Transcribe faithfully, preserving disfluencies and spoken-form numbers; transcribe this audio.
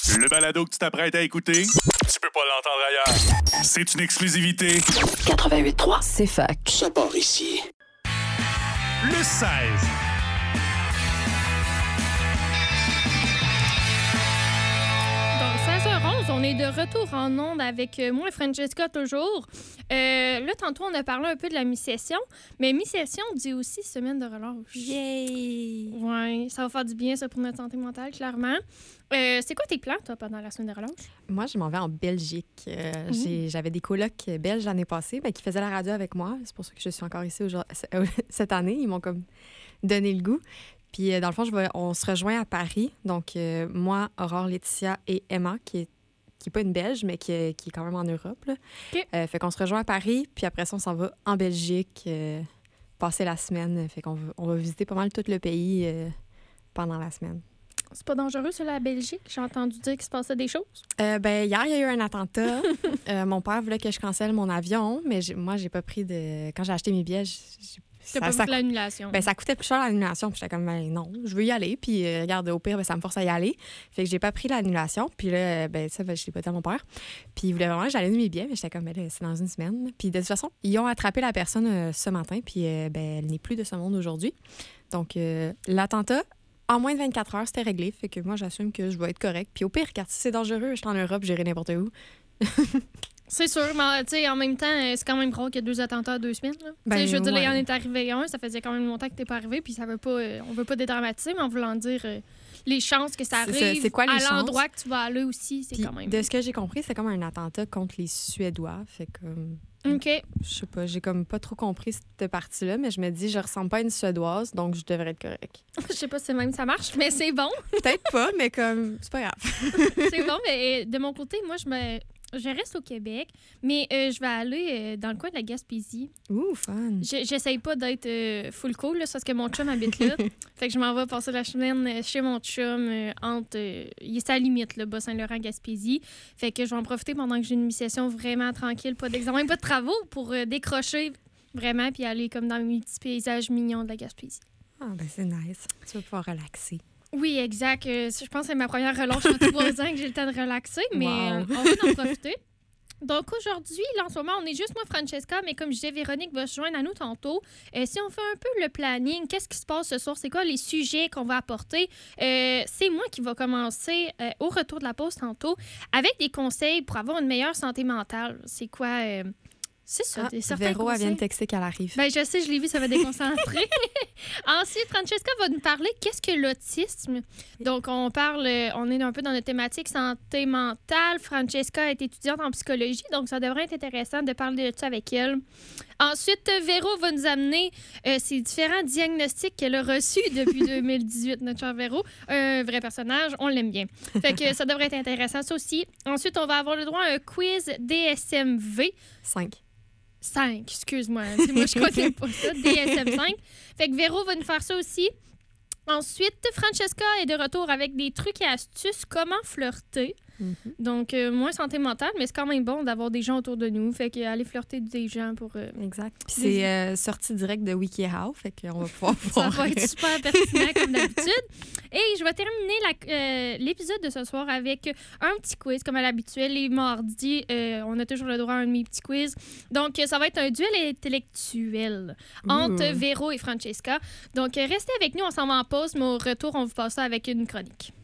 Le balado que tu t'apprêtes à écouter, tu peux pas l'entendre ailleurs. C'est une exclusivité. quatre-vingt-huit trois, C'est fac. ça part ici. Le seize. Donc, seize heures onze, on est de retour en onde avec moi et Francesca toujours. Euh, là, tantôt, on a parlé un peu de la mi-session, mais mi-session dit aussi semaine de relâche. Yay! Ouais, ça va faire du bien, ça, pour notre santé mentale, clairement. Euh, c'est quoi tes plans, toi, pendant la semaine de relâche? Moi, je m'en vais en Belgique. Euh, Mmh. j'ai- J'avais des colocs belges l'année passée ben, qui faisaient la radio avec moi. C'est pour ça que je suis encore ici aujourd'hui- cette année. Ils m'ont comme donné le goût. Puis, euh, dans le fond, je vais, on se rejoint à Paris. Donc, euh, moi, Aurore, Laetitia et Emma, qui est qui n'est pas une Belge, mais qui est, qui est quand même en Europe. Là. OK. Euh, fait qu'on se rejoint à Paris, puis après ça, on s'en va en Belgique, euh, passer la semaine. Fait qu'on va, on va visiter pas mal tout le pays euh, pendant la semaine. C'est pas dangereux, ça, la Belgique? J'ai entendu dire qu'il se passait des choses. Euh, ben, hier, il y a eu un attentat. Euh, mon père voulait que je cancelle mon avion, mais j'ai- moi, j'ai pas pris de... Quand j'ai acheté mes billets, j'ai- j'ai- T'as ça, pas ça, vu l'annulation. ben, ça coûtait plus cher l'annulation. Puis j'étais comme, ben, non, je veux y aller. Puis euh, regarde, au pire, ben, ça me force à y aller. Fait que j'ai pas pris l'annulation. Puis là, ben, ça, ben, je l'ai pas dit à mon père. Puis il voulait vraiment que j'annule mes billets. Mais j'étais comme, ben, là, c'est dans une semaine. Puis de toute façon, ils ont attrapé la personne euh, ce matin. Puis euh, ben, elle n'est plus de ce monde aujourd'hui. Donc, euh, l'attentat, en moins de vingt-quatre heures, c'était réglé. Fait que moi, j'assume que je vais être correcte. Puis au pire, car si c'est dangereux, je suis en Europe, j'irai n'importe où. C'est sûr, mais tu sais, en même temps, euh, c'est quand même rare qu'il y ait deux attentats à deux semaines. Là. Ben, Tu sais, je veux dire, là, il ouais. en est arrivé un, ça faisait quand même longtemps que t'es pas arrivé, puis ça veut pas, euh, on veut pas dédramatiser, mais en voulant dire euh, les chances que ça C'est ça, arrive c'est quoi les à chances? l'endroit que tu vas aller aussi, c'est Puis, quand même... de ce que j'ai compris, c'est comme un attentat contre les Suédois. Fait que, euh, OK. je sais pas, j'ai comme pas trop compris cette partie-là, mais je me dis, je ressemble pas à une Suédoise, donc je devrais être correcte. Je sais pas si même ça marche, mais c'est bon. Peut-être pas, mais comme, c'est pas grave. C'est bon, mais euh, de mon côté, moi, je me... Je reste au Québec, mais euh, je vais aller euh, dans le coin de la Gaspésie. Ouh, fun. Je- J'essaye pas d'être euh, full cool, là, c'est parce que mon chum habite là. Fait que je m'en vais passer la semaine euh, chez mon chum euh, entre... euh, il est à la limite, le Bas-Saint-Laurent-Gaspésie. Fait que je vais en profiter pendant que j'ai une mi-session vraiment tranquille, pas d'examen, pas de travaux, pour euh, décrocher vraiment puis aller comme dans mes petits paysages mignons de la Gaspésie. Ah, ben c'est nice. Tu vas pouvoir relaxer. Oui, exact. Euh, je pense que c'est ma première relâche en trois ans que j'ai le temps de relaxer, mais Wow. euh, on va en profiter. Donc aujourd'hui, là, en ce moment, on est juste moi, Francesca, mais comme je disais, Véronique va se joindre à nous tantôt. Euh, si on fait un peu le planning, qu'est-ce qui se passe ce soir? C'est quoi les sujets qu'on va apporter? Euh, c'est moi qui va commencer euh, au retour de la pause tantôt avec des conseils pour avoir une meilleure santé mentale. C'est quoi? euh, C'est ça, Ah, des certains Véro, elle vient de conseils. texter qu'elle arrive. Ben, je sais, je l'ai vu, ça va déconcentrer. Ensuite, Francesca va nous parler qu'est-ce que l'autisme. Donc, on parle, euh, on est un peu dans notre thématique santé mentale. Francesca est étudiante en psychologie, donc ça devrait être intéressant de parler de ça avec elle. Ensuite, Véro va nous amener euh, ces différents diagnostics qu'elle a reçus depuis deux mille dix-huit, notre cher Véro. Un vrai personnage, on l'aime bien. Fait que ça devrait être intéressant, ça aussi. Ensuite, on va avoir le droit à un quiz D S M V. Cinq. cinq, excuse-moi. Moi, je connais pas ça. D S M cinq. Fait que Véro va nous faire ça aussi. Ensuite, Francesca est de retour avec des trucs et astuces comment flirter. Mhm. Donc, euh, moins santé mentale, mais c'est quand même bon d'avoir des gens autour de nous. Fait que aller flirter des gens pour... euh, Exact. Puis c'est euh, sorti direct de WikiHow, fait qu'on va pouvoir Ça voir. va être super pertinent comme d'habitude. Et je vais terminer la- euh, l'épisode de ce soir avec un petit quiz, comme à l'habituel. Les mardis, euh, on a toujours le droit à un de mes petits quiz. Donc, euh, ça va être un duel intellectuel entre Ouh. Véro et Francesca. Donc, euh, restez avec nous, on s'en va en pause, mais au retour, on vous passe ça avec une chronique.